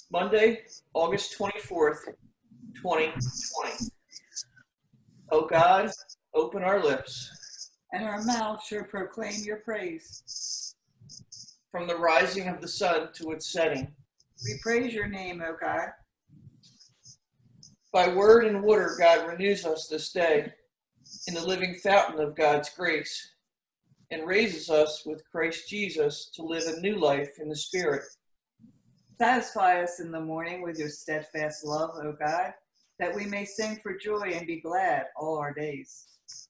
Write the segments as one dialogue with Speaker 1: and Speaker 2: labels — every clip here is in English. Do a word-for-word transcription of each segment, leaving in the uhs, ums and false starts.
Speaker 1: Monday, August twenty-fourth, twenty twenty. O God, open our lips,
Speaker 2: and our mouth shall proclaim your praise.
Speaker 1: From the rising of the sun to its setting,
Speaker 2: we praise your name, O God.
Speaker 1: By word and water, God renews us this day in the living fountain of God's grace, and raises us with Christ Jesus to live a new life in the Spirit.
Speaker 2: Satisfy us in the morning with your steadfast love, O God, that we may sing for joy and be glad all our days.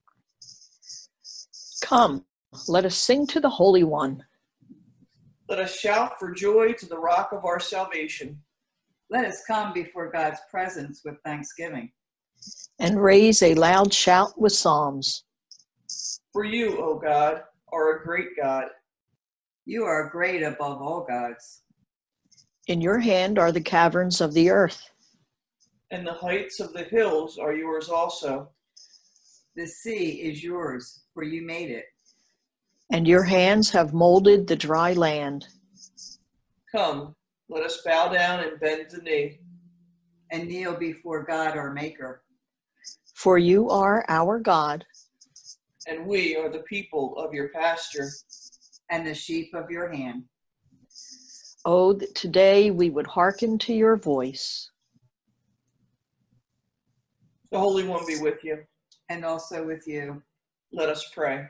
Speaker 3: Come, let us sing to the Holy One.
Speaker 1: Let us shout for joy to the rock of our salvation.
Speaker 2: Let us come before God's presence with thanksgiving,
Speaker 3: and raise a loud shout with psalms.
Speaker 1: For you, O God, are a great God.
Speaker 2: You are great above all gods.
Speaker 3: In your hand are the caverns of the earth,
Speaker 1: and the heights of the hills are yours also.
Speaker 2: The sea is yours, for you made it.
Speaker 3: And your hands have molded the dry land.
Speaker 1: Come, let us bow down and bend the knee,
Speaker 2: and kneel before God our Maker.
Speaker 3: For you are our God,
Speaker 1: and we are the people of your pasture,
Speaker 2: and the sheep of your hand.
Speaker 3: Oh, that today we would hearken to your voice.
Speaker 1: The Holy One be with you.
Speaker 2: And also with you.
Speaker 1: Let us pray.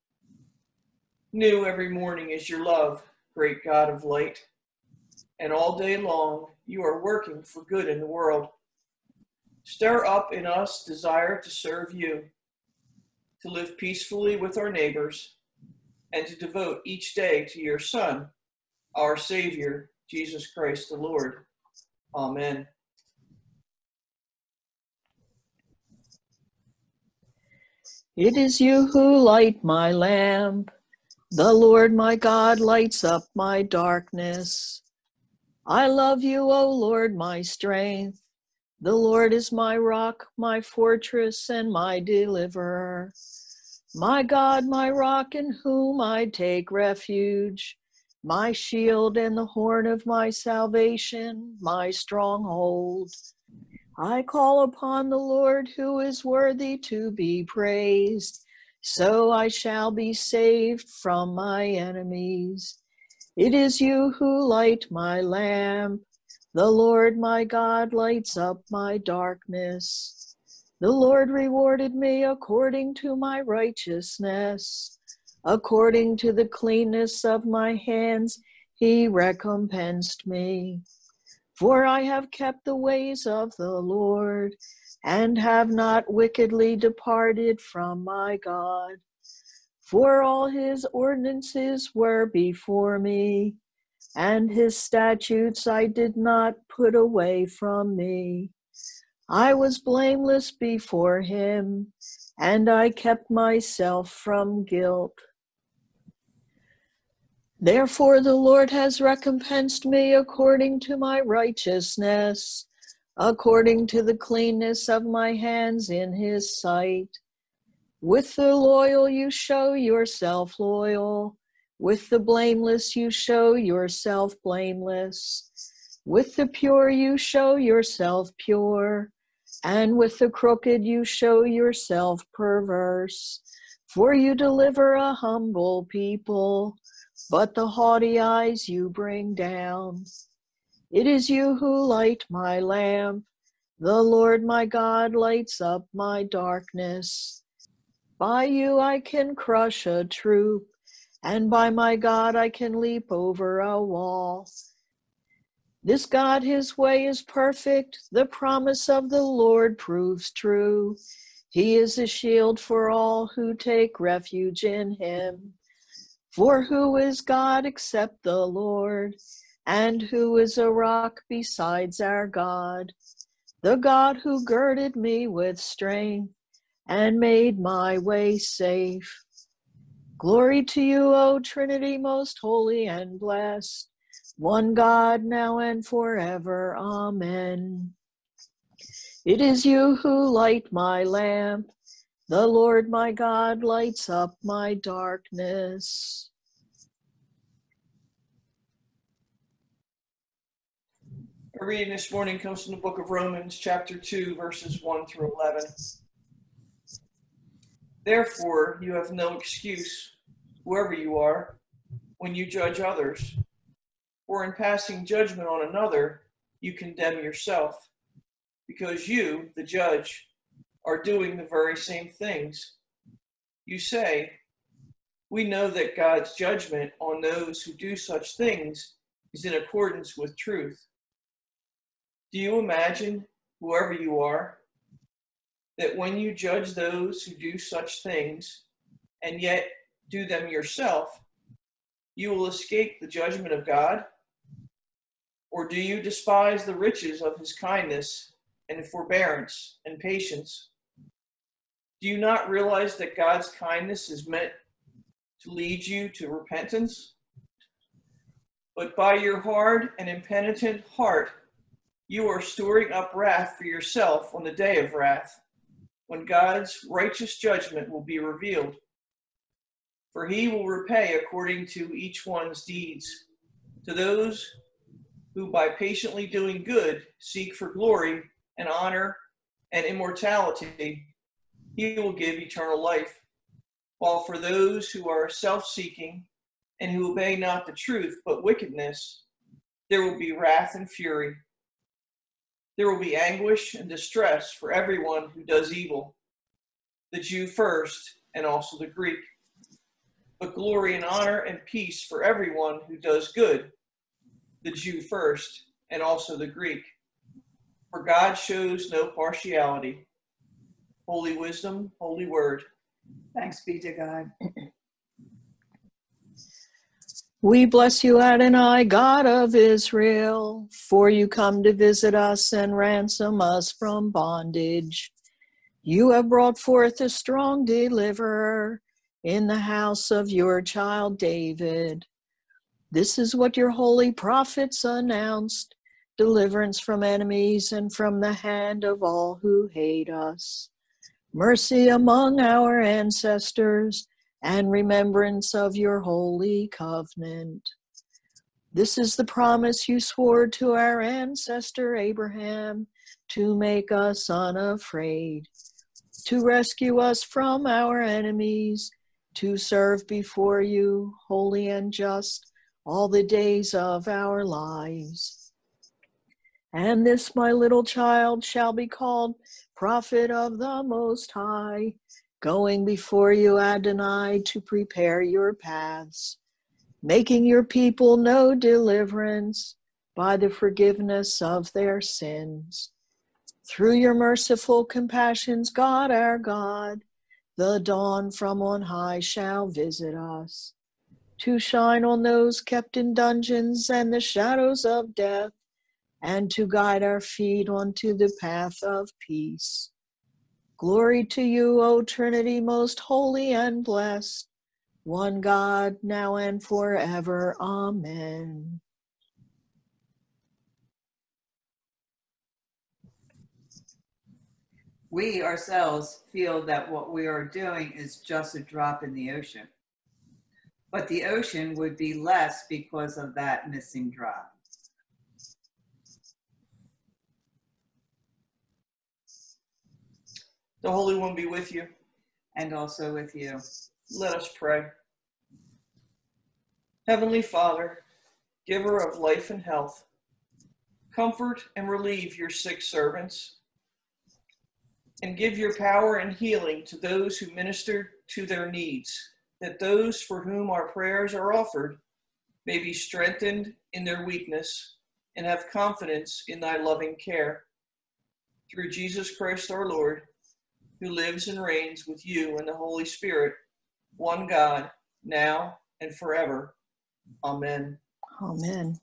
Speaker 1: New every morning is your love, great God of light, and all day long you are working for good in the world. Stir up in us desire to serve you, to live peacefully with our neighbors, and to devote each day to your Son, our Savior, Jesus Christ the Lord. Amen.
Speaker 3: It is you who light my lamp. The Lord my God lights up my darkness. I love you, O Lord, my strength. The Lord is my rock, my fortress, and my deliverer. My God, my rock, in whom I take refuge, my shield and the horn of my salvation, my stronghold. I call upon the Lord, who is worthy to be praised, so I shall be saved from my enemies. It is you who light my lamp. The Lord my God lights up my darkness. The Lord rewarded me according to my righteousness. According to the cleanness of my hands, he recompensed me. For I have kept the ways of the Lord, and have not wickedly departed from my God. For all his ordinances were before me, and his statutes I did not put away from me. I was blameless before him, and I kept myself from guilt. Therefore the Lord has recompensed me according to my righteousness, according to the cleanness of my hands in his sight. With the loyal you show yourself loyal, with the blameless you show yourself blameless, with the pure you show yourself pure, and with the crooked you show yourself perverse. For you deliver a humble people, but the haughty eyes you bring down. It is you who light my lamp. The Lord my God lights up my darkness. By you I can crush a troop, and by my God I can leap over a wall. This God, his way is perfect. The promise of the Lord proves true. He is a shield for all who take refuge in him. For who is God except the Lord? And who is a rock besides our God? The God who girded me with strength and made my way safe. Glory to you, O Trinity, most holy and blessed, one God, now and forever. Amen. It is you who light my lamp. The Lord my God lights up my darkness.
Speaker 1: Our reading this morning comes from the book of Romans, chapter two, verses one through eleven. Therefore, you have no excuse, whoever you are, when you judge others. For in passing judgment on another, you condemn yourself, because you, the judge, are doing the very same things. You say, we know that God's judgment on those who do such things is in accordance with truth. Do you imagine, whoever you are, that when you judge those who do such things, and yet do them yourself, you will escape the judgment of God? Or do you despise the riches of his kindness and forbearance and patience? Do you not realize that God's kindness is meant to lead you to repentance? But by your hard and impenitent heart, you are storing up wrath for yourself on the day of wrath, when God's righteous judgment will be revealed. For he will repay according to each one's deeds. To those who by patiently doing good seek for glory and honor and immortality, he will give eternal life. While for those who are self-seeking and who obey not the truth but wickedness, there will be wrath and fury. There will be anguish and distress for everyone who does evil, the Jew first and also the Greek. But glory and honor and peace for everyone who does good, the Jew first and also the Greek. For God shows no partiality. Holy wisdom, holy word.
Speaker 2: Thanks be to God.
Speaker 3: We bless you, Adonai, God of Israel, for you come to visit us and ransom us from bondage. You have brought forth a strong deliverer in the house of your child David. This is what your holy prophets announced, deliverance from enemies and from the hand of all who hate us, mercy among our ancestors, and remembrance of your holy covenant. This is the promise you swore to our ancestor Abraham, to make us unafraid, to rescue us from our enemies, to serve before you, holy and just, all the days of our lives. And this my little child shall be called prophet of the Most High, going before you, Adonai, to prepare your paths, making your people know deliverance by the forgiveness of their sins. Through your merciful compassions, God our God, the dawn from on high shall visit us, to shine on those kept in dungeons and the shadows of death, and to guide our feet onto the path of peace. Glory to you, O Trinity, most holy and blessed, one God, now and forever. Amen.
Speaker 2: We ourselves feel that what we are doing is just a drop in the ocean, but the ocean would be less because of that missing drop.
Speaker 1: The Holy One be with you.
Speaker 2: And also with you.
Speaker 1: Let us pray. Heavenly Father, giver of life and health, comfort and relieve your sick servants, and give your power and healing to those who minister to their needs, that those for whom our prayers are offered may be strengthened in their weakness and have confidence in thy loving care. Through Jesus Christ our Lord, who lives and reigns with you and the Holy Spirit, one God, now and forever. Amen.
Speaker 3: Amen.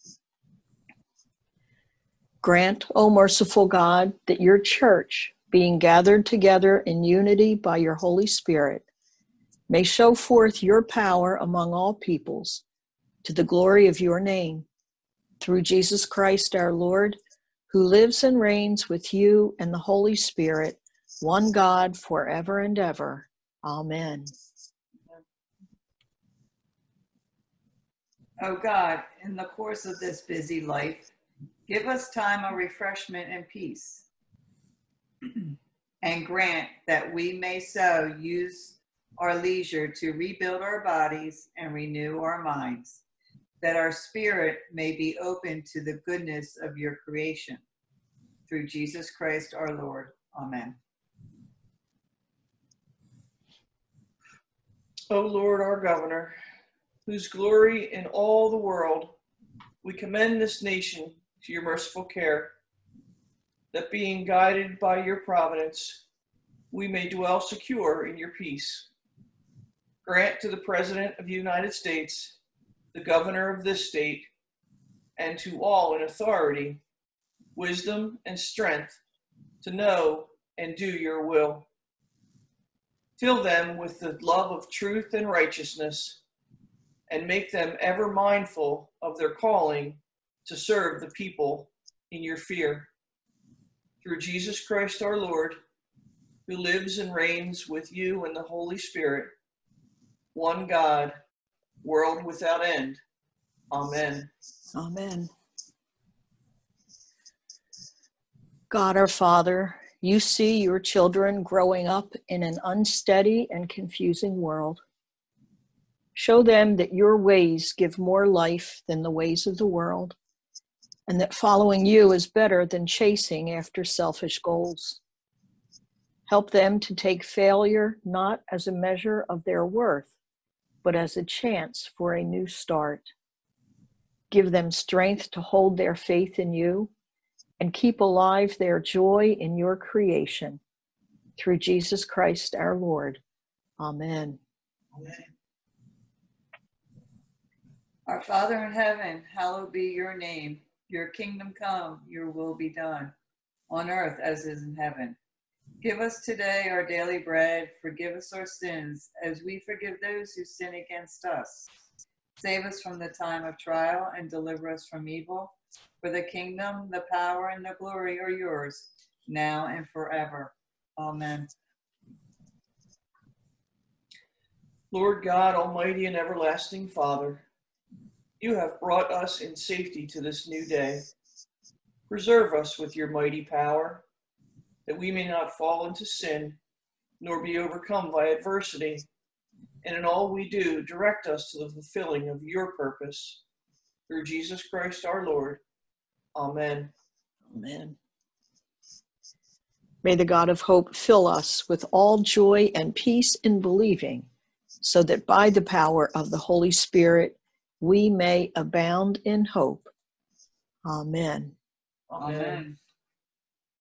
Speaker 3: Grant, O merciful God, that your church, being gathered together in unity by your Holy Spirit, may show forth your power among all peoples, to the glory of your name, through Jesus Christ our Lord, who lives and reigns with you and the Holy Spirit, one God, forever and ever. Amen.
Speaker 2: Oh God, in the course of this busy life, Give us time of refreshment and peace, and grant that we may so use our leisure to rebuild our bodies and renew our minds, that our spirit may be open to the goodness of your creation. Through Jesus Christ our Lord. Amen.
Speaker 1: O Lord, our governor, whose glory in all the world, we commend this nation to your merciful care, that being guided by your providence, we may dwell secure in your peace. Grant to the President of the United States, the governor of this state, and to all in authority, wisdom and strength to know and do your will. Fill them with the love of truth and righteousness, and make them ever mindful of their calling to serve the people in your fear. Through Jesus Christ our Lord, who lives and reigns with you in the Holy Spirit, one God, world without end. Amen.
Speaker 3: Amen. God our Father, you see your children growing up in an unsteady and confusing world. Show them that your ways give more life than the ways of the world, and that following you is better than chasing after selfish goals. Help them to take failure not as a measure of their worth, but as a chance for a new start. Give them strength to hold their faith in you and keep alive their joy in your creation. Through Jesus Christ our Lord. Amen.
Speaker 1: Amen.
Speaker 2: Our Father in heaven, hallowed be your name. Your kingdom come, your will be done, on earth as is in heaven. Give us today our daily bread. Forgive us our sins, as we forgive those who sin against us. Save us from the time of trial and deliver us from evil. For the kingdom, the power, and the glory are yours, now and forever. Amen.
Speaker 1: Lord God, almighty and everlasting Father, you have brought us in safety to this new day. Preserve us with your mighty power, that we may not fall into sin, nor be overcome by adversity. And in all we do, direct us to the fulfilling of your purpose. Through Jesus Christ our Lord. Amen.
Speaker 3: Amen. May the God of hope fill us with all joy and peace in believing, so that by the power of the Holy Spirit we may abound in hope. Amen.
Speaker 1: Amen.
Speaker 2: Amen.